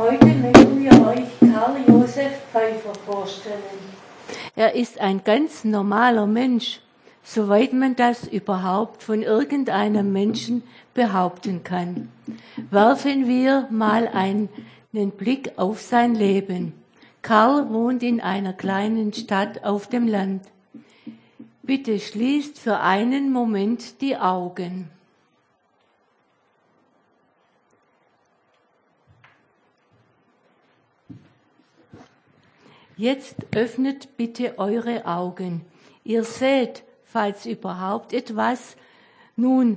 Heute möchten wir euch Karl Josef Pfeiffer vorstellen. Er ist ein ganz normaler Mensch, soweit man das überhaupt von irgendeinem Menschen behaupten kann. Werfen wir mal einen Blick auf sein Leben. Karl wohnt in einer kleinen Stadt auf dem Land. Bitte schließt für einen Moment die Augen. Jetzt öffnet bitte eure Augen. Ihr seht, falls überhaupt etwas, nun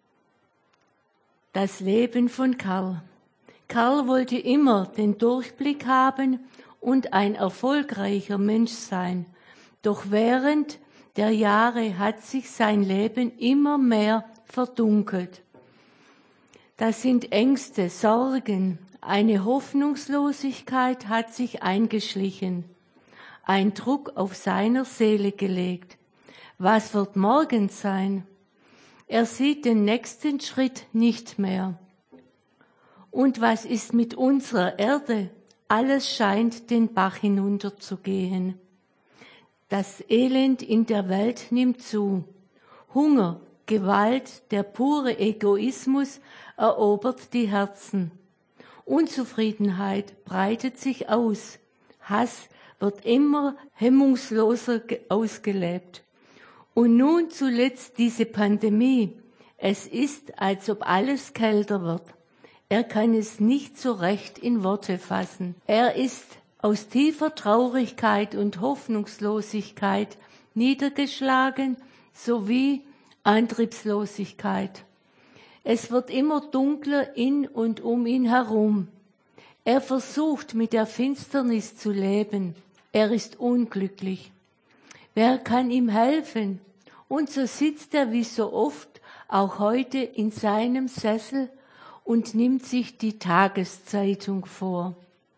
das Leben von Karl. Karl wollte immer den Durchblick haben und ein erfolgreicher Mensch sein. Doch während der Jahre hat sich sein Leben immer mehr verdunkelt. Das sind Ängste, Sorgen, eine Hoffnungslosigkeit hat sich eingeschlichen, ein Druck auf seiner Seele gelegt. Was wird morgen sein? Er sieht den nächsten Schritt nicht mehr. Und was ist mit unserer Erde? Alles scheint den Bach hinunterzugehen. Das Elend in der Welt nimmt zu. Hunger, Gewalt, der pure Egoismus erobert die Herzen. Unzufriedenheit breitet sich aus. Hass wird immer hemmungsloser ausgelebt. Und nun zuletzt diese Pandemie. Es ist, als ob alles kälter wird. Er kann es nicht so recht in Worte fassen. Er ist aus tiefer Traurigkeit und Hoffnungslosigkeit niedergeschlagen sowie Antriebslosigkeit. Es wird immer dunkler in und um ihn herum. Er versucht, mit der Finsternis zu leben. Er ist unglücklich. Wer kann ihm helfen? Und so sitzt er wie so oft, auch heute, in seinem Sessel und nimmt sich die Tageszeitung vor.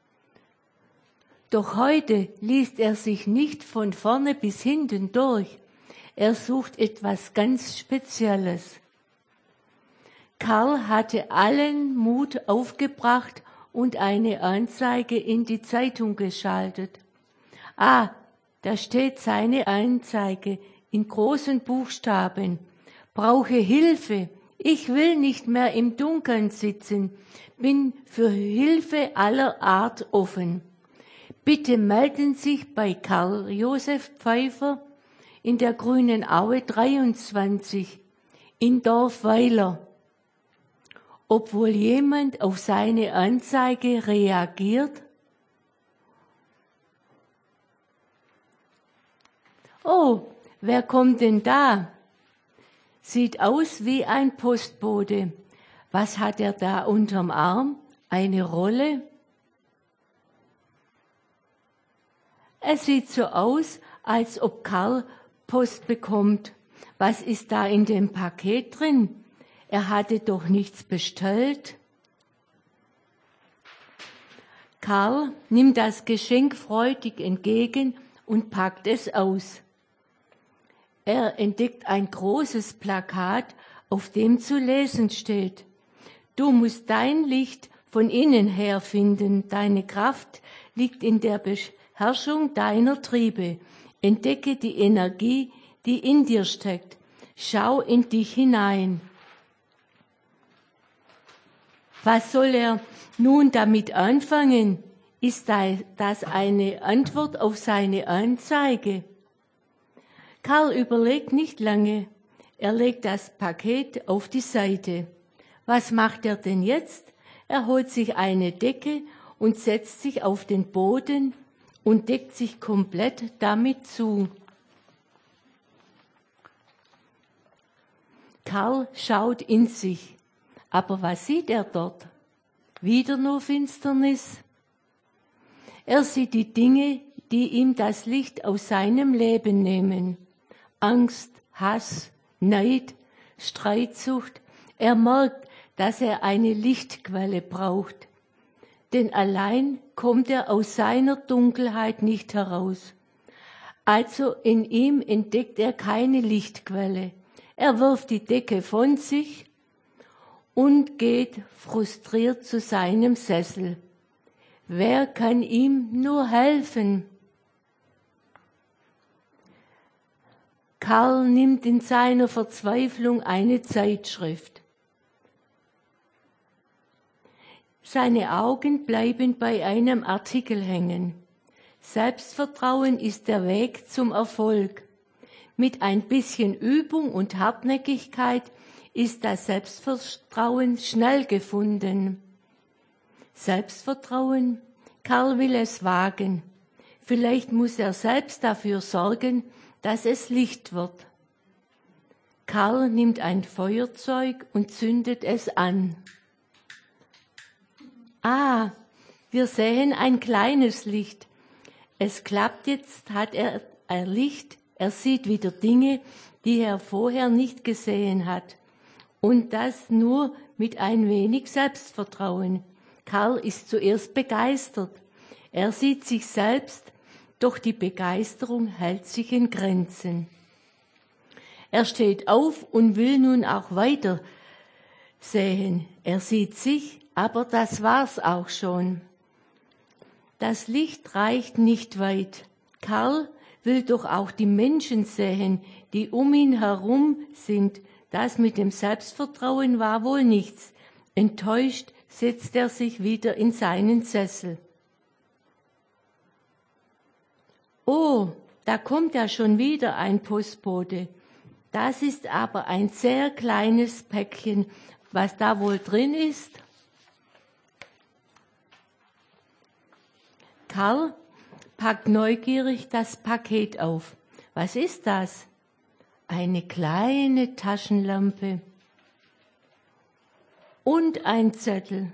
Doch heute liest er sich nicht von vorne bis hinten durch. Er sucht etwas ganz Spezielles. Karl hatte allen Mut aufgebracht und eine Anzeige in die Zeitung geschaltet. Da steht seine Anzeige in großen Buchstaben. Brauche Hilfe. Ich will nicht mehr im Dunkeln sitzen. Bin für Hilfe aller Art offen. Bitte melden sich bei Karl Josef Pfeiffer in der Grünen Aue 23 in Dorfweiler. Ob wohl jemand auf seine Anzeige reagiert? Oh, wer kommt denn da? Sieht aus wie ein Postbote. Was hat er da unterm Arm? Eine Rolle? Es sieht so aus, als ob Karl Post bekommt. Was ist da in dem Paket drin? Er hatte doch nichts bestellt. Karl nimmt das Geschenk freudig entgegen und packt es aus. Er entdeckt ein großes Plakat, auf dem zu lesen steht: Du musst dein Licht von innen her finden. Deine Kraft liegt in der Beherrschung deiner Triebe. Entdecke die Energie, die in dir steckt. Schau in dich hinein. Was soll er nun damit anfangen? Ist das eine Antwort auf seine Anzeige? Karl überlegt nicht lange. Er legt das Paket auf die Seite. Was macht er denn jetzt? Er holt sich eine Decke und setzt sich auf den Boden und deckt sich komplett damit zu. Karl schaut in sich. Aber was sieht er dort? Wieder nur Finsternis. Er sieht die Dinge, die ihm das Licht aus seinem Leben nehmen. Angst, Hass, Neid, Streitsucht. Er merkt, dass er eine Lichtquelle braucht. Denn allein kommt er aus seiner Dunkelheit nicht heraus. Also in ihm entdeckt er keine Lichtquelle. Er wirft die Decke von sich und geht frustriert zu seinem Sessel. Wer kann ihm nur helfen? Karl nimmt in seiner Verzweiflung eine Zeitschrift. Seine Augen bleiben bei einem Artikel hängen. Selbstvertrauen ist der Weg zum Erfolg. Mit ein bisschen Übung und Hartnäckigkeit ist das Selbstvertrauen schnell gefunden. Selbstvertrauen? Karl will es wagen. Vielleicht muss er selbst dafür sorgen, dass es Licht wird. Karl nimmt ein Feuerzeug und zündet es an. Wir sehen ein kleines Licht. Es klappt jetzt, hat er ein Licht. Er sieht wieder Dinge, die er vorher nicht gesehen hat. Und das nur mit ein wenig Selbstvertrauen. Karl ist zuerst begeistert. Er sieht sich selbst, doch die Begeisterung hält sich in Grenzen. Er steht auf und will nun auch weiter sehen. Er sieht sich, aber das war's auch schon. Das Licht reicht nicht weit. Karl will doch auch die Menschen sehen, die um ihn herum sind. Das mit dem Selbstvertrauen war wohl nichts. Enttäuscht setzt er sich wieder in seinen Sessel. Oh, da kommt ja schon wieder ein Postbote. Das ist aber ein sehr kleines Päckchen. Was da wohl drin ist? Karl packt neugierig das Paket auf. Was ist das? Eine kleine Taschenlampe und ein Zettel.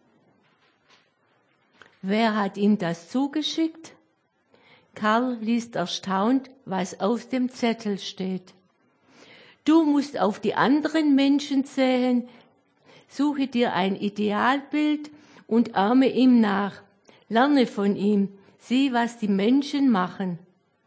Wer hat ihm das zugeschickt? Karl liest erstaunt, was auf dem Zettel steht. Du musst auf die anderen Menschen sehen, suche dir ein Idealbild und ahme ihm nach. Lerne von ihm, sieh, was die Menschen machen.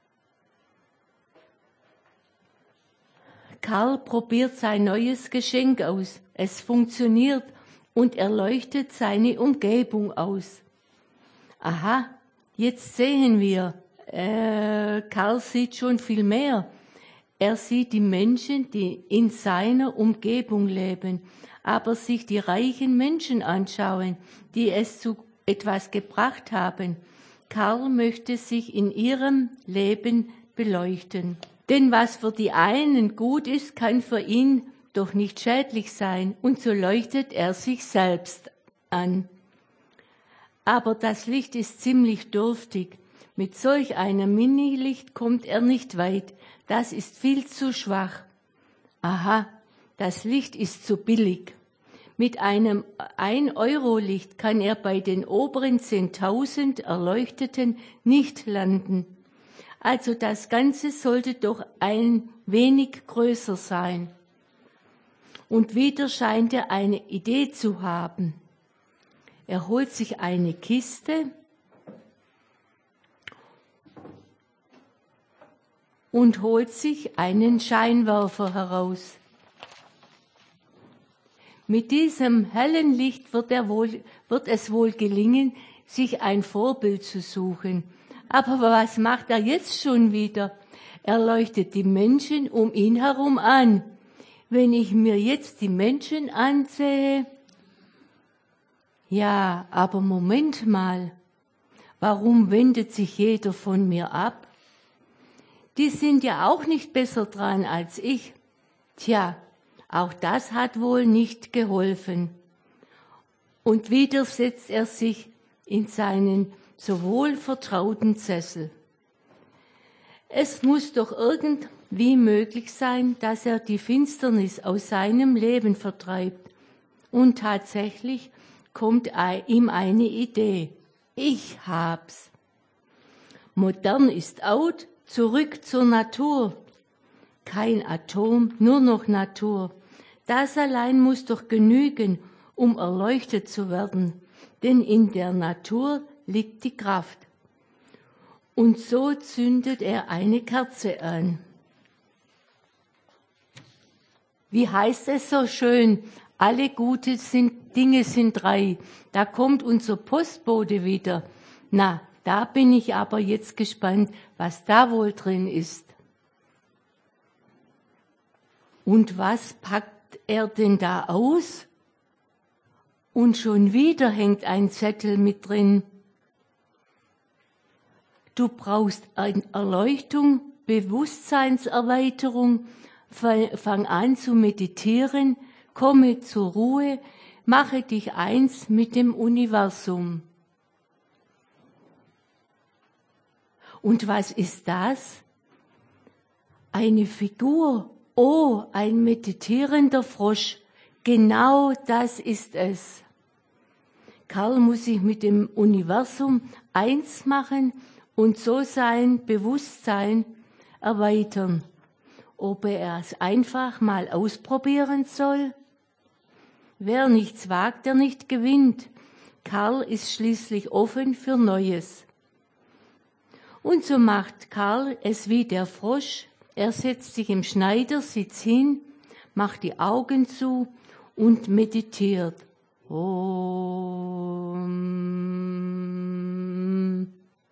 Karl probiert sein neues Geschenk aus. Es funktioniert und er leuchtet seine Umgebung aus. Aha, jetzt sehen wir. Karl sieht schon viel mehr. Er sieht die Menschen, die in seiner Umgebung leben, aber sich die reichen Menschen anschauen, die es zu etwas gebracht haben. Karl möchte sich in ihrem Leben beleuchten. Denn was für die einen gut ist, kann für ihn doch nicht schädlich sein. Und so leuchtet er sich selbst an. Aber das Licht ist ziemlich dürftig. Mit solch einem Minilicht kommt er nicht weit. Das ist viel zu schwach. Aha, das Licht ist zu billig. Mit einem 1-Euro-Licht kann er bei den oberen 10.000 Erleuchteten nicht landen. Also das Ganze sollte doch ein wenig größer sein. Und wieder scheint er eine Idee zu haben. Er holt sich eine Kiste und holt sich einen Scheinwerfer heraus. Mit diesem hellen Licht wird es wohl gelingen, sich ein Vorbild zu suchen. Aber was macht er jetzt schon wieder? Er leuchtet die Menschen um ihn herum an. Wenn ich mir jetzt die Menschen ansehe, ja, aber Moment mal, warum wendet sich jeder von mir ab? Die sind ja auch nicht besser dran als ich. Tja, auch das hat wohl nicht geholfen. Und wieder setzt er sich in seinen so wohl vertrauten Sessel. Es muss doch irgendwie möglich sein, dass er die Finsternis aus seinem Leben vertreibt. Und tatsächlich kommt ihm eine Idee. Ich hab's. Modern ist out, zurück zur Natur. Kein Atom, nur noch Natur. Das allein muss doch genügen, um erleuchtet zu werden. Denn in der Natur liegt die Kraft. Und so zündet er eine Kerze an. Wie heißt es so schön? alle gute Dinge sind 3. Da kommt unser Postbote wieder. Na, da bin ich aber jetzt gespannt, was da wohl drin ist. Und was packt er denn da aus? Und schon wieder hängt ein Zettel mit drin. Du brauchst eine Erleuchtung, Bewusstseinserweiterung, fang an zu meditieren, komme zur Ruhe, mache dich eins mit dem Universum. Und was ist das? Eine Figur. Oh, ein meditierender Frosch. Genau das ist es. Karl muss sich mit dem Universum eins machen und so sein Bewusstsein erweitern. Ob er es einfach mal ausprobieren soll? Wer nichts wagt, der nicht gewinnt. Karl ist schließlich offen für Neues. Und so macht Karl es wie der Frosch. Er setzt sich im Schneidersitz hin, macht die Augen zu und meditiert. Om.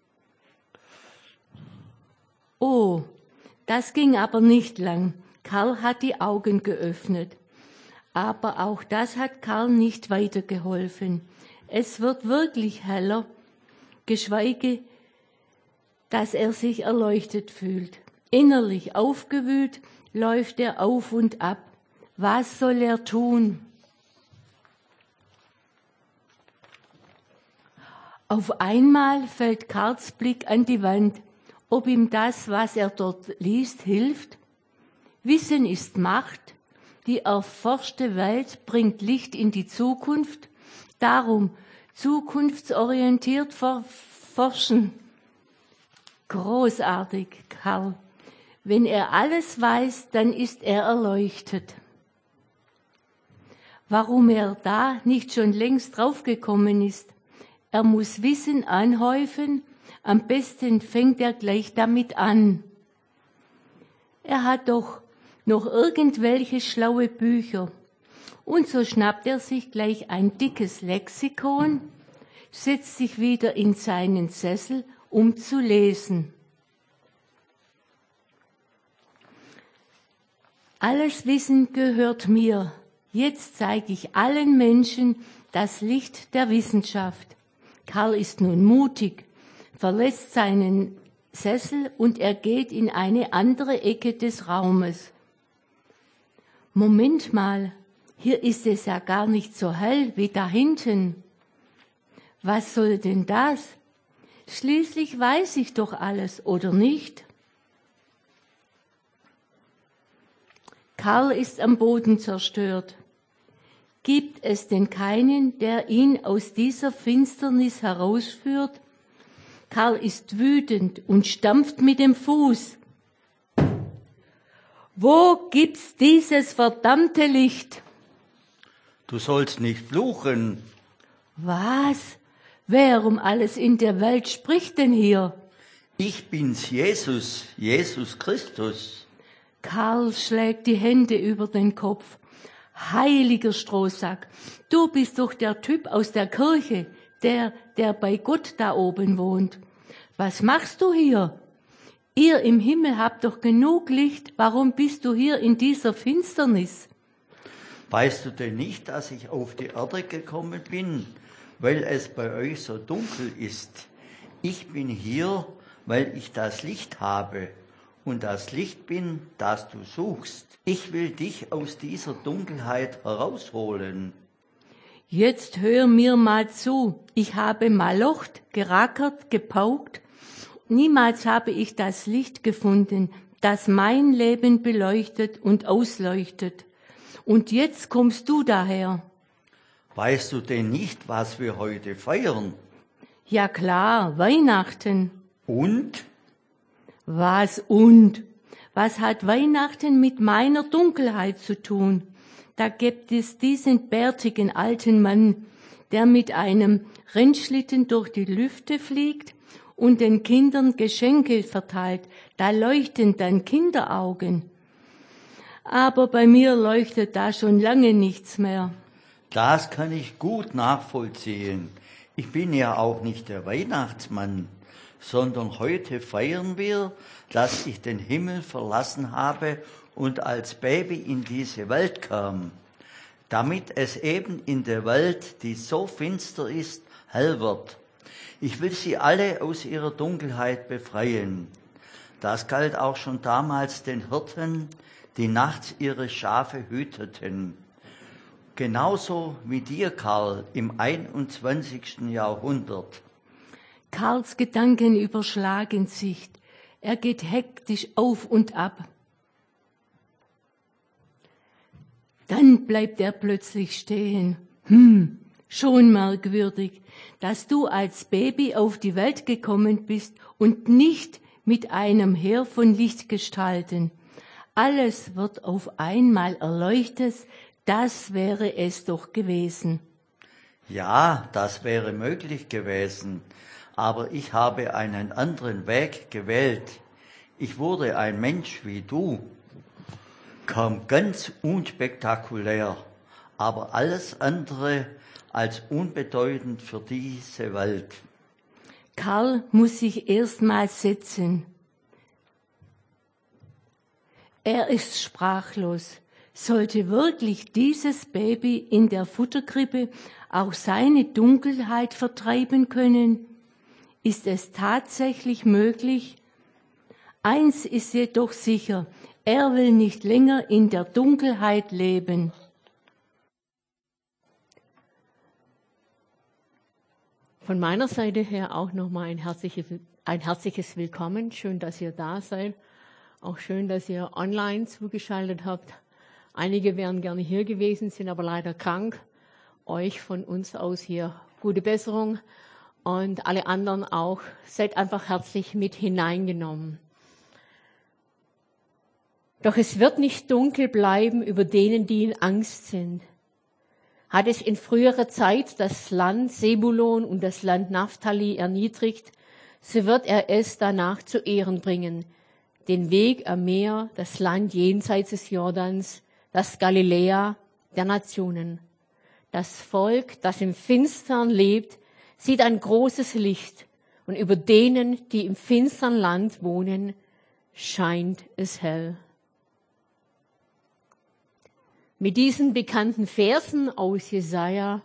Oh, das ging aber nicht lang. Karl hat die Augen geöffnet. Aber auch das hat Karl nicht weitergeholfen. Es wird wirklich heller, geschweige, dass er sich erleuchtet fühlt. Innerlich aufgewühlt läuft er auf und ab. Was soll er tun? Auf einmal fällt Karls Blick an die Wand, ob ihm das, was er dort liest, hilft. Wissen ist Macht. Die erforschte Welt bringt Licht in die Zukunft. Darum zukunftsorientiert forschen. Großartig, Karl. Wenn er alles weiß, dann ist er erleuchtet. Warum er da nicht schon längst draufgekommen ist? Er muss Wissen anhäufen, am besten fängt er gleich damit an. Er hat doch noch irgendwelche schlaue Bücher. Und so schnappt er sich gleich ein dickes Lexikon, setzt sich wieder in seinen Sessel, um zu lesen. Alles Wissen gehört mir. Jetzt zeige ich allen Menschen das Licht der Wissenschaft. Karl ist nun mutig, verlässt seinen Sessel und er geht in eine andere Ecke des Raumes. Moment mal, hier ist es ja gar nicht so hell wie da hinten. Was soll denn das? Schließlich weiß ich doch alles, oder nicht? Karl ist am Boden zerstört. Gibt es denn keinen, der ihn aus dieser Finsternis herausführt? Karl ist wütend und stampft mit dem Fuß. Wo gibt's dieses verdammte Licht? Du sollst nicht fluchen. Was? Wer um alles in der Welt spricht denn hier? Ich bin's, Jesus, Jesus Christus. Karl schlägt die Hände über den Kopf. Heiliger Strohsack, du bist doch der Typ aus der Kirche, der bei Gott da oben wohnt. Was machst du hier? Ihr im Himmel habt doch genug Licht, warum bist du hier in dieser Finsternis? Weißt du denn nicht, dass ich auf die Erde gekommen bin, weil es bei euch so dunkel ist? Ich bin hier, weil ich das Licht habe und das Licht bin, das du suchst. Ich will dich aus dieser Dunkelheit herausholen. Jetzt hör mir mal zu. Ich habe malocht, gerackert, gepaukt. Niemals habe ich das Licht gefunden, das mein Leben beleuchtet und ausleuchtet. Und jetzt kommst du daher. Weißt du denn nicht, was wir heute feiern? Ja klar, Weihnachten. Und? Was und? Was hat Weihnachten mit meiner Dunkelheit zu tun? Da gibt es diesen bärtigen alten Mann, der mit einem Rennschlitten durch die Lüfte fliegt und den Kindern Geschenke verteilt. Da leuchten dann Kinderaugen. aber bei mir leuchtet da schon lange nichts mehr. Das kann ich gut nachvollziehen. Ich bin ja auch nicht der Weihnachtsmann, sondern heute feiern wir, dass ich den Himmel verlassen habe und als Baby in diese Welt kam, damit es eben in der Welt, die so finster ist, hell wird. Ich will sie alle aus ihrer Dunkelheit befreien. Das galt auch schon damals den Hirten, die nachts ihre Schafe hüteten. Genauso wie dir, Karl, im 21. Jahrhundert. Karls Gedanken überschlagen sich. Er geht hektisch auf und ab. Dann bleibt er plötzlich stehen. Schon merkwürdig, dass du als Baby auf die Welt gekommen bist und nicht mit einem Heer von Lichtgestalten. Alles wird auf einmal erleuchtet, das wäre es doch gewesen. Ja, das wäre möglich gewesen, aber ich habe einen anderen Weg gewählt. Ich wurde ein Mensch wie du, kam ganz unspektakulär, aber alles andere als unbedeutend für diese Welt. Karl muss sich erstmals setzen. Er ist sprachlos. Sollte wirklich dieses Baby in der Futterkrippe auch seine Dunkelheit vertreiben können? Ist es tatsächlich möglich? Eins ist jedoch sicher, er will nicht länger in der Dunkelheit leben. Von meiner Seite her auch nochmal ein herzliches Willkommen. Schön, dass ihr da seid. Auch schön, dass ihr online zugeschaltet habt. Einige wären gerne hier gewesen, sind aber leider krank. Euch von uns aus hier gute Besserung und alle anderen auch. Seid einfach herzlich mit hineingenommen. Doch es wird nicht dunkel bleiben über denen, die in Angst sind. Hat es in früherer Zeit das Land Sebulon und das Land Naphtali erniedrigt, so wird er es danach zu Ehren bringen. Den Weg am Meer, das Land jenseits des Jordans, das Galiläa der Nationen. Das Volk, das im Finstern lebt, sieht ein großes Licht, und über denen, die im finstern Land wohnen, scheint es hell. Mit diesen bekannten Versen aus Jesaja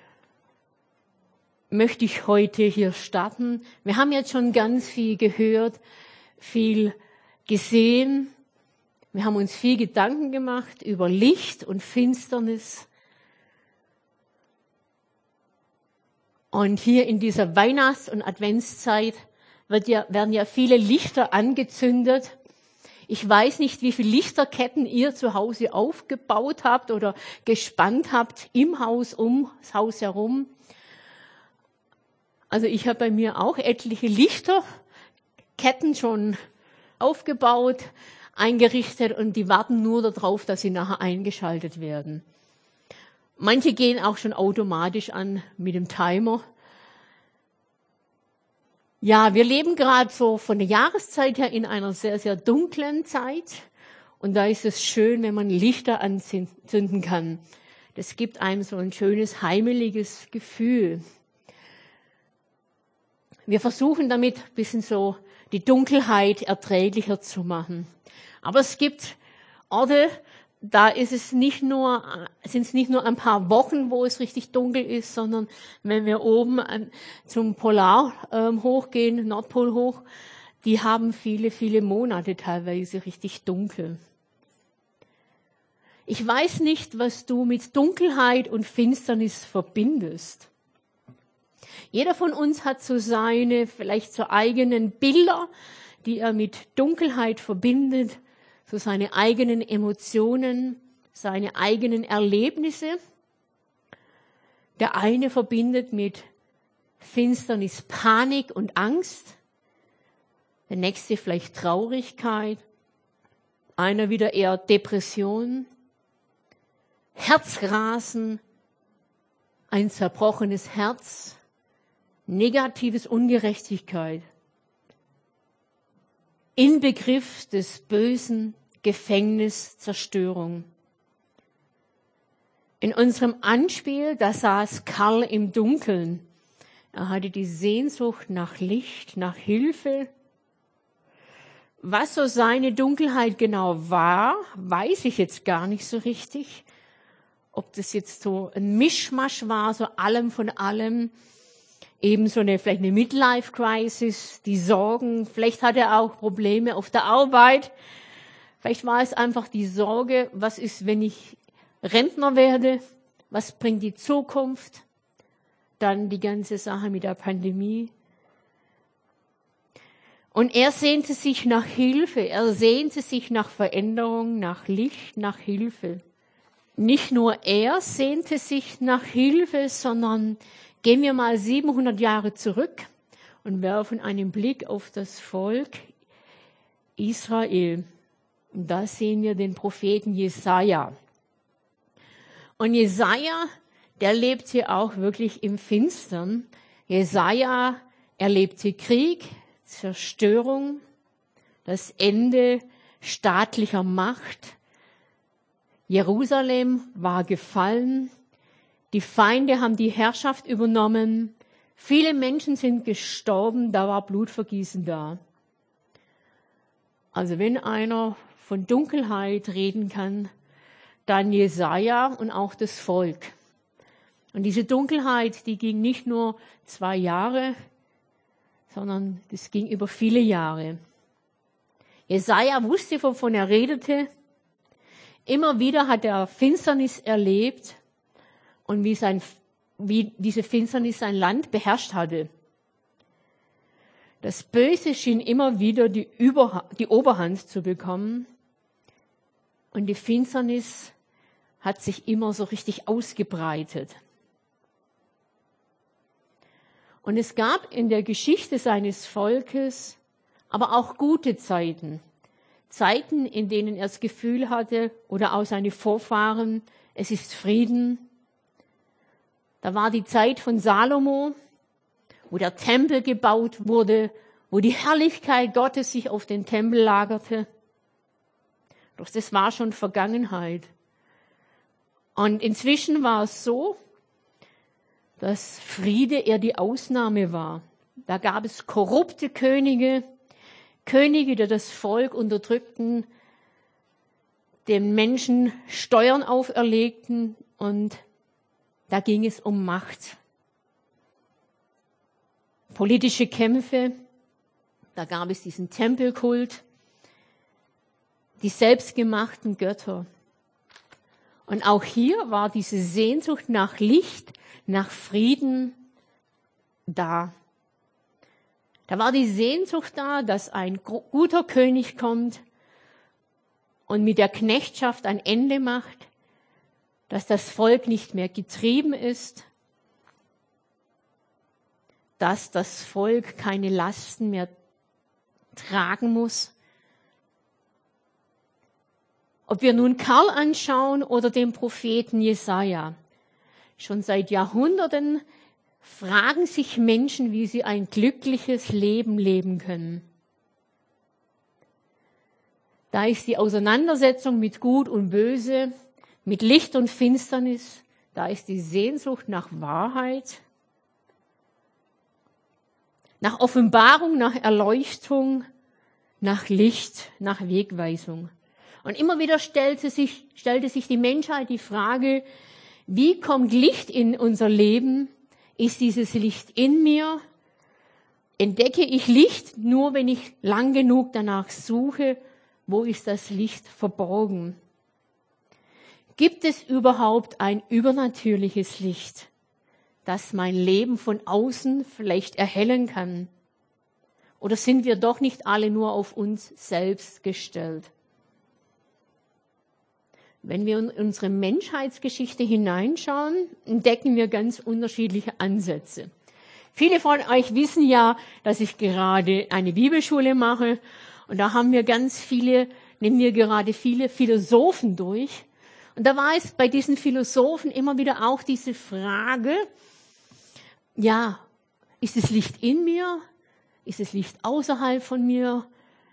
möchte ich heute hier starten. Wir haben jetzt schon ganz viel gehört, viel gesehen. Wir haben uns viel Gedanken gemacht über Licht und Finsternis. Und hier in dieser Weihnachts- und Adventszeit werden ja viele Lichter angezündet. Ich weiß nicht, wie viele Lichterketten ihr zu Hause aufgebaut habt oder gespannt habt im Haus, um das Haus herum. Also ich habe bei mir auch etliche Lichterketten schon aufgebaut, eingerichtet und die warten nur darauf, dass sie nachher eingeschaltet werden. Manche gehen auch schon automatisch an mit dem Timer. Ja, wir leben gerade so von der Jahreszeit her in einer sehr, sehr dunklen Zeit. Und da ist es schön, wenn man Lichter anzünden kann. Das gibt einem so ein schönes, heimeliges Gefühl. Wir versuchen damit ein bisschen so die Dunkelheit erträglicher zu machen. Aber es gibt Orte, da ist es sind es nicht nur ein paar Wochen, wo es richtig dunkel ist, sondern wenn wir oben zum Polar hochgehen, Nordpol hoch, die haben viele, viele Monate teilweise richtig dunkel. Ich weiß nicht, was du mit Dunkelheit und Finsternis verbindest. Jeder von uns hat so vielleicht so eigenen Bilder, die er mit Dunkelheit verbindet, so seine eigenen Emotionen, seine eigenen Erlebnisse. Der eine verbindet mit Finsternis Panik und Angst, der nächste vielleicht Traurigkeit, einer wieder eher Depression, Herzrasen, ein zerbrochenes Herz, negatives Ungerechtigkeit, Inbegriff des Bösen, Gefängnis, Zerstörung. In unserem Anspiel, da saß Karl im Dunkeln. Er hatte die Sehnsucht nach Licht, nach Hilfe. Was so seine Dunkelheit genau war, weiß ich jetzt gar nicht so richtig. Ob das jetzt so ein Mischmasch war, so allem von allem. Eben so vielleicht eine Midlife-Crisis, die Sorgen. Vielleicht hat er auch Probleme auf der Arbeit. Vielleicht war es einfach die Sorge, was ist, wenn ich Rentner werde? Was bringt die Zukunft? Dann die ganze Sache mit der Pandemie. Und er sehnte sich nach Hilfe. Er sehnte sich nach Veränderung, nach Licht, nach Hilfe. Nicht nur er sehnte sich nach Hilfe, sondern gehen wir mal 700 Jahre zurück und werfen einen Blick auf das Volk Israel. Und da sehen wir den Propheten Jesaja. Und Jesaja, der lebte auch wirklich im Finstern. Jesaja erlebte Krieg, Zerstörung, das Ende staatlicher Macht. Jerusalem war gefallen. Die Feinde haben die Herrschaft übernommen. Viele Menschen sind gestorben, da war Blutvergießen da. Also wenn einer von Dunkelheit reden kann, dann Jesaja und auch das Volk. Und diese Dunkelheit, die ging nicht nur 2 Jahre, sondern das ging über viele Jahre. Jesaja wusste, wovon er redete. Immer wieder hat er Finsternis erlebt und wie diese Finsternis sein Land beherrscht hatte. Das Böse schien immer wieder die Oberhand zu bekommen und die Finsternis hat sich immer so richtig ausgebreitet. Und es gab in der Geschichte seines Volkes aber auch gute Zeiten. Zeiten, in denen er das Gefühl hatte, oder auch seine Vorfahren, es ist Frieden. Da war die Zeit von Salomo, wo der Tempel gebaut wurde, wo die Herrlichkeit Gottes sich auf den Tempel lagerte. Doch das war schon Vergangenheit. Und inzwischen war es so, dass Friede eher die Ausnahme war. Da gab es korrupte Könige, die das Volk unterdrückten, den Menschen Steuern auferlegten und da ging es um Macht. Politische Kämpfe, da gab es diesen Tempelkult, die selbstgemachten Götter. Und auch hier war diese Sehnsucht nach Licht, nach Frieden da. Da war die Sehnsucht da, dass ein guter König kommt und mit der Knechtschaft ein Ende macht, dass das Volk nicht mehr getrieben ist, dass das Volk keine Lasten mehr tragen muss. Ob wir nun Karl anschauen oder den Propheten Jesaja, schon seit Jahrhunderten fragen sich Menschen, wie sie ein glückliches Leben leben können. Da ist die Auseinandersetzung mit Gut und Böse, mit Licht und Finsternis, da ist die Sehnsucht nach Wahrheit, nach Offenbarung, nach Erleuchtung, nach Licht, nach Wegweisung. Und immer wieder stellte sich die Menschheit die Frage, wie kommt Licht in unser Leben? Ist dieses Licht in mir? Entdecke ich Licht nur, wenn ich lang genug danach suche? Wo ist das Licht verborgen? Gibt es überhaupt ein übernatürliches Licht, das mein Leben von außen vielleicht erhellen kann? Oder sind wir doch nicht alle nur auf uns selbst gestellt? Wenn wir in unsere Menschheitsgeschichte hineinschauen, entdecken wir ganz unterschiedliche Ansätze. Viele von euch wissen ja, dass ich gerade eine Bibelschule mache und da nehmen wir gerade viele Philosophen durch. Und da war es bei diesen Philosophen immer wieder auch diese Frage, ja, ist das Licht in mir? Ist das Licht außerhalb von mir?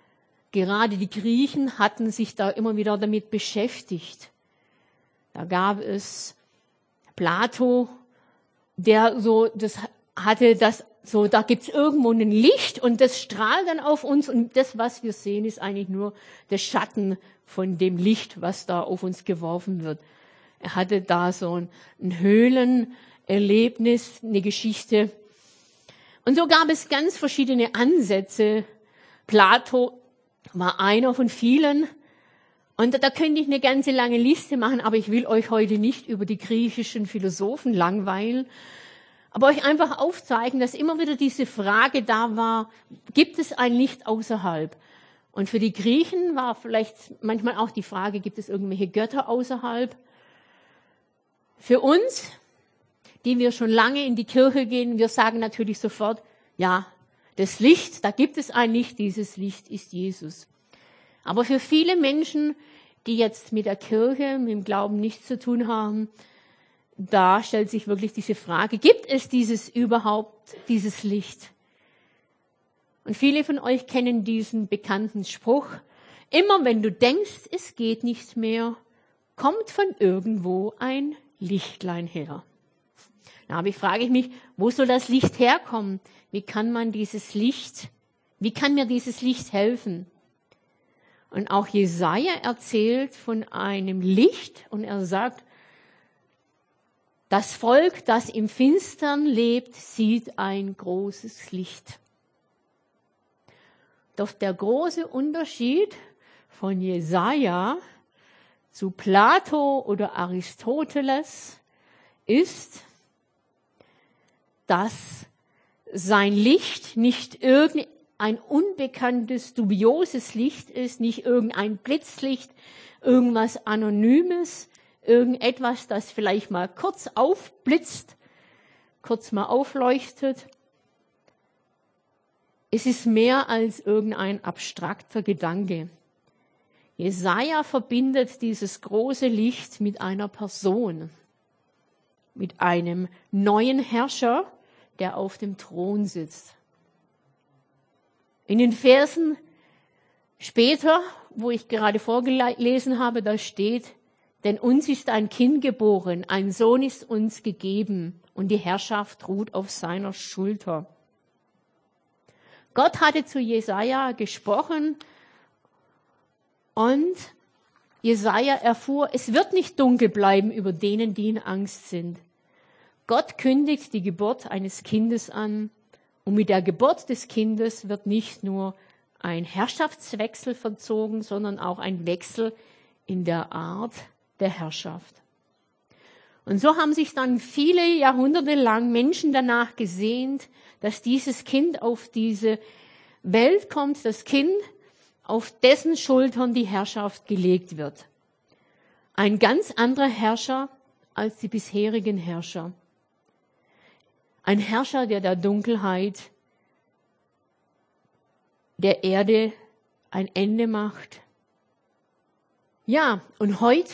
Gerade die Griechen hatten sich da immer wieder damit beschäftigt. Da gab es Plato, der so, das hatte das so, da gibt's irgendwo ein Licht und das strahlt dann auf uns und das, was wir sehen, ist eigentlich nur der Schatten von dem Licht, was da auf uns geworfen wird. Er hatte da so ein Höhlenerlebnis, eine Geschichte. Und so gab es ganz verschiedene Ansätze. Plato war einer von vielen. Und da könnte ich eine ganze lange Liste machen, aber ich will euch heute nicht über die griechischen Philosophen langweilen, aber euch einfach aufzeigen, dass immer wieder diese Frage da war, gibt es ein Licht außerhalb? Und für die Griechen war vielleicht manchmal auch die Frage, gibt es irgendwelche Götter außerhalb? Für uns, die wir schon lange in die Kirche gehen, wir sagen natürlich sofort, ja, das Licht, da gibt es ein Licht, dieses Licht ist Jesus. Aber für viele Menschen, die jetzt mit der Kirche, mit dem Glauben nichts zu tun haben, da stellt sich wirklich diese Frage, gibt es dieses Licht? Und viele von euch kennen diesen bekannten Spruch, immer wenn du denkst, es geht nicht mehr, kommt von irgendwo ein Lichtlein her. Aber ich frage mich, wo soll das Licht herkommen? Wie kann mir dieses Licht helfen? Und auch Jesaja erzählt von einem Licht und er sagt, das Volk, das im Finstern lebt, sieht ein großes Licht. Doch der große Unterschied von Jesaja zu Plato oder Aristoteles ist, dass sein Licht nicht irgendein unbekanntes, dubioses Licht ist, nicht irgendein Blitzlicht, irgendwas Anonymes, irgendetwas, das vielleicht mal kurz aufblitzt, kurz mal aufleuchtet. Es ist mehr als irgendein abstrakter Gedanke. Jesaja verbindet dieses große Licht mit einer Person, mit einem neuen Herrscher, der auf dem Thron sitzt. In den Versen später, wo ich gerade vorgelesen habe, da steht, denn uns ist ein Kind geboren, ein Sohn ist uns gegeben und die Herrschaft ruht auf seiner Schulter. Gott hatte zu Jesaja gesprochen und Jesaja erfuhr, es wird nicht dunkel bleiben über denen, die in Angst sind. Gott kündigt die Geburt eines Kindes an und mit der Geburt des Kindes wird nicht nur ein Herrschaftswechsel vollzogen, sondern auch ein Wechsel in der Art der Herrschaft. Und so haben sich dann viele Jahrhunderte lang Menschen danach gesehnt, dass dieses Kind auf diese Welt kommt, das Kind, auf dessen Schultern die Herrschaft gelegt wird. Ein ganz anderer Herrscher als die bisherigen Herrscher. Ein Herrscher, der der Dunkelheit der Erde ein Ende macht. Ja, und heute,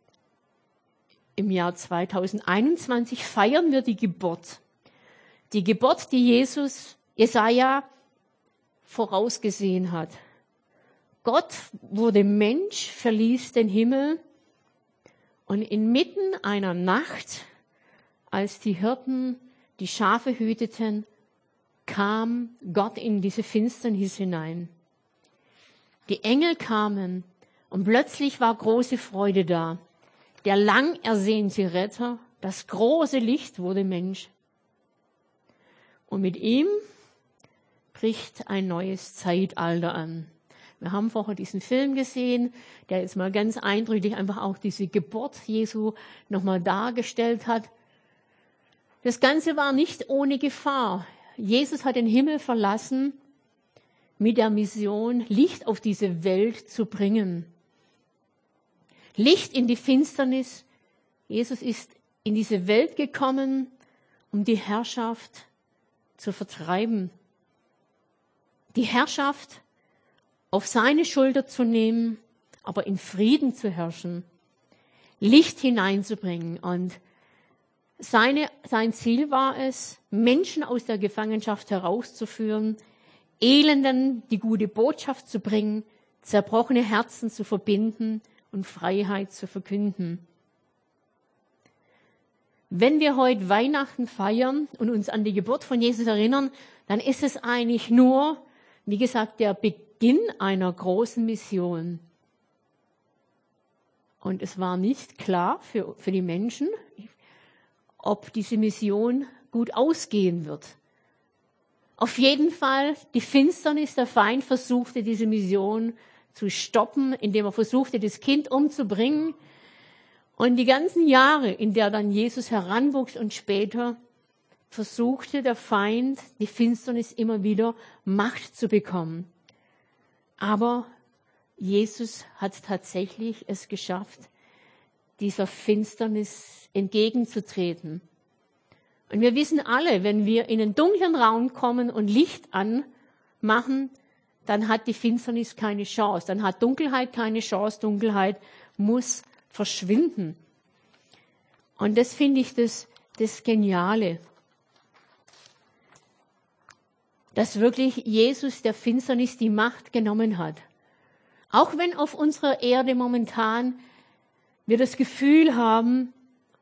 im Jahr 2021, feiern wir die Geburt. Die Geburt, die Jesaja vorausgesehen hat. Gott wurde Mensch, verließ den Himmel und inmitten einer Nacht, als die Hirten die Schafe hüteten, kam Gott in diese Finsternis hinein. Die Engel kamen und plötzlich war große Freude da. Der lang ersehnte Retter, das große Licht wurde Mensch. Und mit ihm bricht ein neues Zeitalter an. Wir haben vorher diesen Film gesehen, der jetzt mal ganz eindrücklich einfach auch diese Geburt Jesu nochmal dargestellt hat. Das Ganze war nicht ohne Gefahr. Jesus hat den Himmel verlassen mit der Mission, Licht auf diese Welt zu bringen. Licht in die Finsternis. Jesus ist in diese Welt gekommen, um die Herrschaft zu vertreiben. Die Herrschaft auf seine Schulter zu nehmen, aber in Frieden zu herrschen. Licht hineinzubringen. Und sein Ziel war es, Menschen aus der Gefangenschaft herauszuführen, Elenden die gute Botschaft zu bringen, zerbrochene Herzen zu verbinden und Freiheit zu verkünden. Wenn wir heute Weihnachten feiern und uns an die Geburt von Jesus erinnern, dann ist es eigentlich nur, wie gesagt, der Beginn einer großen Mission. Und es war nicht klar für die Menschen, ob diese Mission gut ausgehen wird. Auf jeden Fall, die Finsternis, der Feind versuchte diese Mission zu stoppen, indem er versuchte, das Kind umzubringen. Und die ganzen Jahre, in der dann Jesus heranwuchs und später, versuchte der Feind, die Finsternis immer wieder Macht zu bekommen. Aber Jesus hat tatsächlich es geschafft, dieser Finsternis entgegenzutreten. Und wir wissen alle, wenn wir in einen dunklen Raum kommen und Licht anmachen, dann hat die Finsternis keine Chance. Dann hat Dunkelheit keine Chance. Dunkelheit muss verschwinden. Und das finde ich das Geniale. Dass wirklich Jesus der Finsternis die Macht genommen hat. Auch wenn auf unserer Erde momentan wir das Gefühl haben,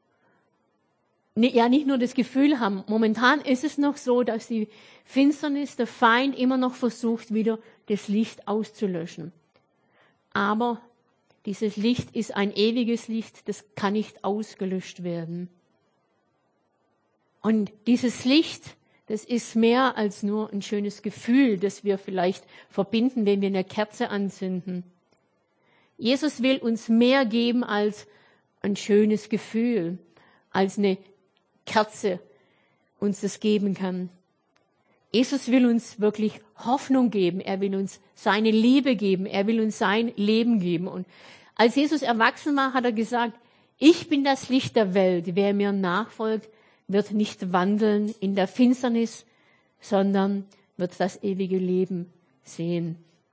nicht nur das Gefühl haben, momentan ist es noch so, dass die Finsternis, der Feind immer noch versucht, wieder das Licht auszulöschen. Aber dieses Licht ist ein ewiges Licht, das kann nicht ausgelöscht werden. Und dieses Licht, das ist mehr als nur ein schönes Gefühl, das wir vielleicht verbinden, wenn wir eine Kerze anzünden. Jesus will uns mehr geben als ein schönes Gefühl, als eine Kerze uns das geben kann. Jesus will uns wirklich Hoffnung geben. Er will uns seine Liebe geben. Er will uns sein Leben geben. Und als Jesus erwachsen war, hat er gesagt, ich bin das Licht der Welt. Wer mir nachfolgt, wird nicht wandeln in der Finsternis, sondern wird das ewige Leben sehen.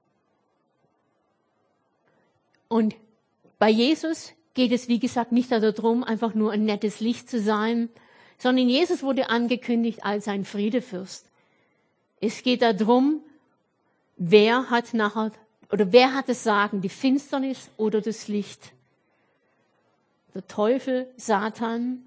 Und bei Jesus geht es, wie gesagt, nicht darum, einfach nur ein nettes Licht zu sein, sondern Jesus wurde angekündigt als ein Friedefürst. Es geht darum, wer hat das Sagen, die Finsternis oder das Licht? Der Teufel, Satan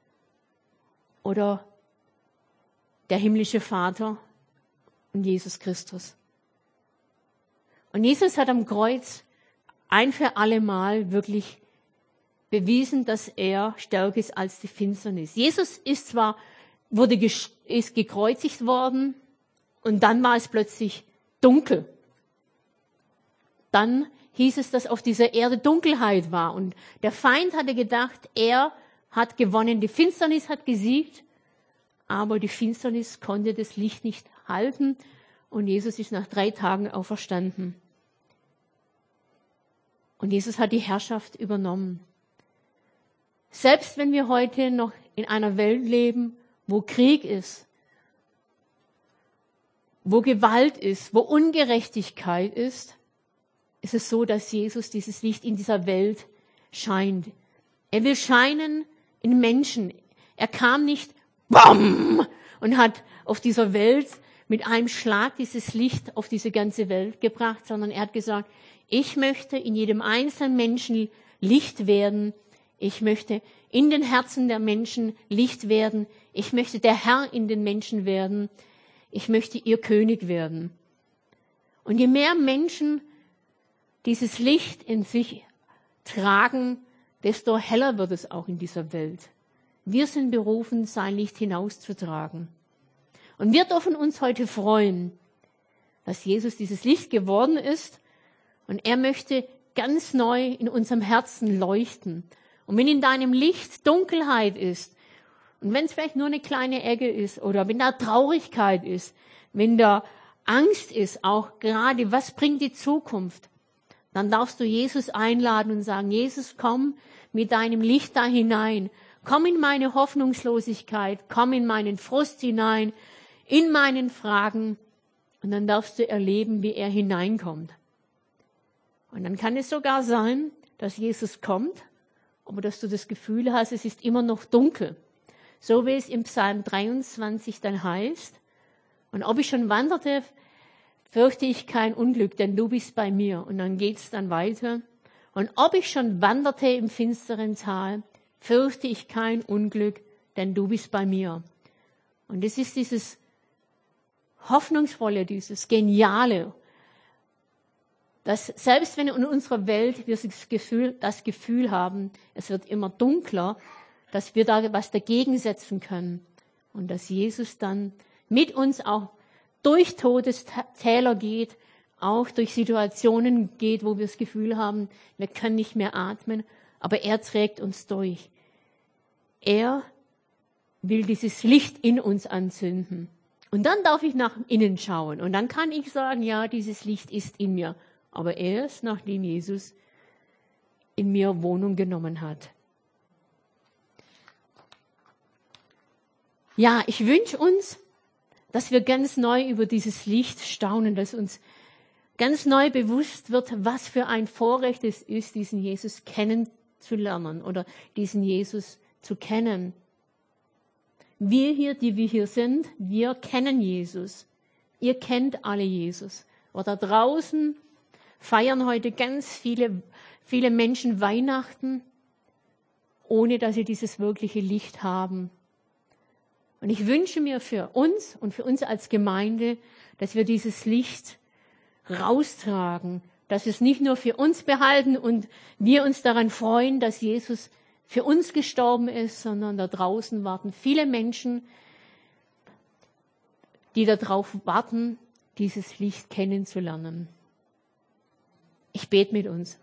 oder der himmlische Vater und Jesus Christus. Und Jesus hat am Kreuz ein für alle Mal wirklich bewiesen, dass er stärker ist als die Finsternis. Jesus ist gekreuzigt worden und dann war es plötzlich dunkel. Dann hieß es, dass auf dieser Erde Dunkelheit war und der Feind hatte gedacht, er hat gewonnen, die Finsternis hat gesiegt, aber die Finsternis konnte das Licht nicht halten und Jesus ist nach 3 Tagen auferstanden. Und Jesus hat die Herrschaft übernommen. Selbst wenn wir heute noch in einer Welt leben, wo Krieg ist, wo Gewalt ist, wo Ungerechtigkeit ist, ist es so, dass Jesus dieses Licht in dieser Welt scheint. Er will scheinen in Menschen. Er kam nicht BAM und hat auf dieser Welt mit einem Schlag dieses Licht auf diese ganze Welt gebracht, sondern er hat gesagt, ich möchte in jedem einzelnen Menschen Licht werden. Ich möchte in den Herzen der Menschen Licht werden. Ich möchte der Herr in den Menschen werden. Ich möchte ihr König werden. Und je mehr Menschen dieses Licht in sich tragen, desto heller wird es auch in dieser Welt. Wir sind berufen, sein Licht hinauszutragen. Und wir dürfen uns heute freuen, dass Jesus dieses Licht geworden ist und er möchte ganz neu in unserem Herzen leuchten. Und wenn in deinem Licht Dunkelheit ist und wenn es vielleicht nur eine kleine Ecke ist oder wenn da Traurigkeit ist, wenn da Angst ist, auch gerade, was bringt die Zukunft, dann darfst du Jesus einladen und sagen, Jesus, komm mit deinem Licht da hinein. Komm in meine Hoffnungslosigkeit, komm in meinen Frust hinein, in meinen Fragen. Und dann darfst du erleben, wie er hineinkommt. Und dann kann es sogar sein, dass Jesus kommt, aber dass du das Gefühl hast, es ist immer noch dunkel. So wie es im Psalm 23 dann heißt. Und ob ich schon wanderte fürchte ich kein Unglück, denn du bist bei mir. Und dann geht's dann weiter. Und ob ich schon wanderte im finsteren Tal, fürchte ich kein Unglück, denn du bist bei mir. Und es ist dieses Hoffnungsvolle, dieses Geniale, dass selbst wenn in unserer Welt wir das Gefühl haben, es wird immer dunkler, dass wir da was dagegen setzen können und dass Jesus dann mit uns auch durch Todestäler geht, auch durch Situationen geht, wo wir das Gefühl haben, wir können nicht mehr atmen, aber er trägt uns durch. Er will dieses Licht in uns anzünden. Und dann darf ich nach innen schauen und dann kann ich sagen, ja, dieses Licht ist in mir. Aber erst nachdem Jesus in mir Wohnung genommen hat. Ja, ich wünsche uns, dass wir ganz neu über dieses Licht staunen, dass uns ganz neu bewusst wird, was für ein Vorrecht es ist, diesen Jesus kennenzulernen oder diesen Jesus zu kennen. Wir hier, die wir hier sind, wir kennen Jesus. Ihr kennt alle Jesus. Aber da draußen feiern heute ganz viele Menschen Weihnachten, ohne dass sie dieses wirkliche Licht haben. Und ich wünsche mir für uns und für uns als Gemeinde, dass wir dieses Licht raustragen, dass wir es nicht nur für uns behalten und wir uns daran freuen, dass Jesus für uns gestorben ist, sondern da draußen warten viele Menschen, die darauf warten, dieses Licht kennenzulernen. Ich bete mit uns.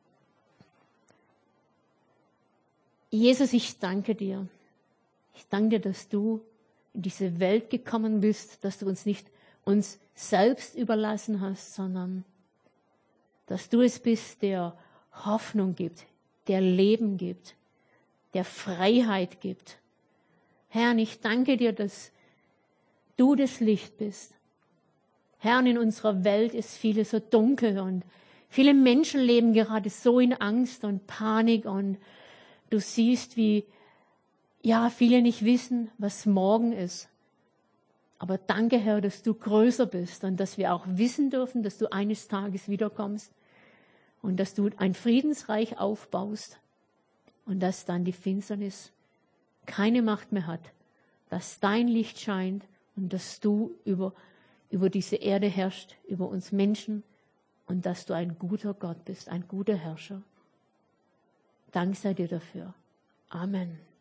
Jesus, ich danke dir. Ich danke dir, dass du in diese Welt gekommen bist, dass du uns nicht uns selbst überlassen hast, sondern dass du es bist, der Hoffnung gibt, der Leben gibt, der Freiheit gibt. Herr, und ich danke dir, dass du das Licht bist. Herr, und in unserer Welt ist vieles so dunkel und viele Menschen leben gerade so in Angst und Panik und du siehst, wie viele nicht wissen, was morgen ist. Aber danke, Herr, dass du größer bist und dass wir auch wissen dürfen, dass du eines Tages wiederkommst und dass du ein Friedensreich aufbaust und dass dann die Finsternis keine Macht mehr hat, dass dein Licht scheint und dass du über diese Erde herrschst, über uns Menschen und dass du ein guter Gott bist, ein guter Herrscher. Dank sei dir dafür. Amen.